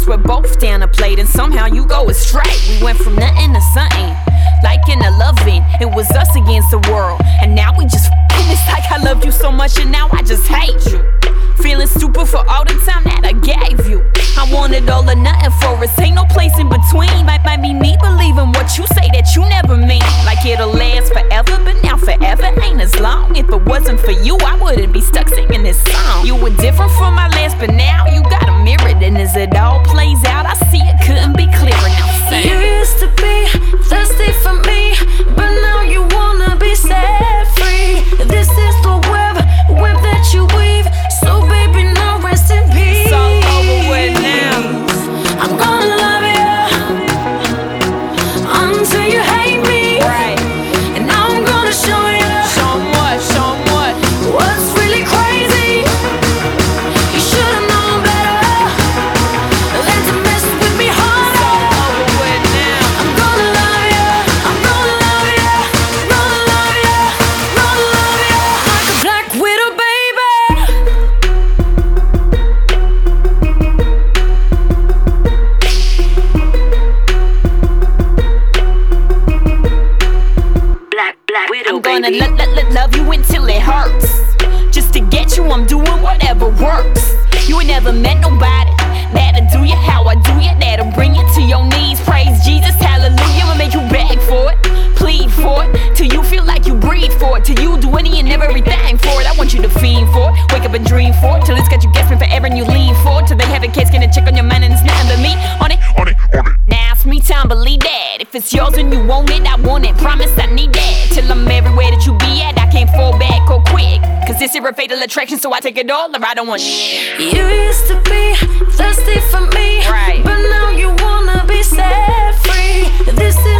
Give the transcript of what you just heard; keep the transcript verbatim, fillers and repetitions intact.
we're both down a plate, and somehow you go astray. We went from nothing to something, like in a loving. It was us against the world, and now we just f***ing. It's like I loved you so much, and now I just hate you. Feeling stupid for all the time that I gave you. I wanted all or nothing for us, ain't no place in between. Might, might be me believing what you say that you never mean. Like it'll last forever, but now forever ain't as long. If it wasn't for you, I wouldn't be stuck singing this song. You were different from my last, but now you got a mirror. And as it all plays out, I see it couldn't be clearer. Now sing. You used to be thirsty for me, but now you wanna be set free. This is the web, web that you weave. So baby, now rest in peace. It's all over with now. I'm gonna love you until you hate me. Right. And now I'm gonna show you. Show 'em what, show 'em what. What's really crazy? You should've known better than to mess with me, honey. It's all over with now. I'm gonna love you, I'm gonna love you, gonna love you, gonna love you like a black widow, baby. Black, black widow, I'm gonna baby. lo- lo- lo- love you until it hurts. Just to get you, I'm doing whatever works. You ain't never met nobody that'll do you how I do you, that'll bring you to your knees. Praise Jesus, hallelujah, and make you beg for it, plead for it, till you feel like you breathe for it, till you do any and everything for it. I want you to fiend for it, wake up and dream for it, till it's got you guessing forever and you lean for it, till they have a case, gonna check on your mind and it's nothing but me on it. On it, on it. Now it's me time, believe that. If it's yours and you want it, I want it. Promise I need that. Till I'm everywhere that you be at, I can't fall back or quick. Cause this is a fatal attraction, so I take it all or I don't want shit. You used to be thirsty for me, Right. but now you wanna be set free. This is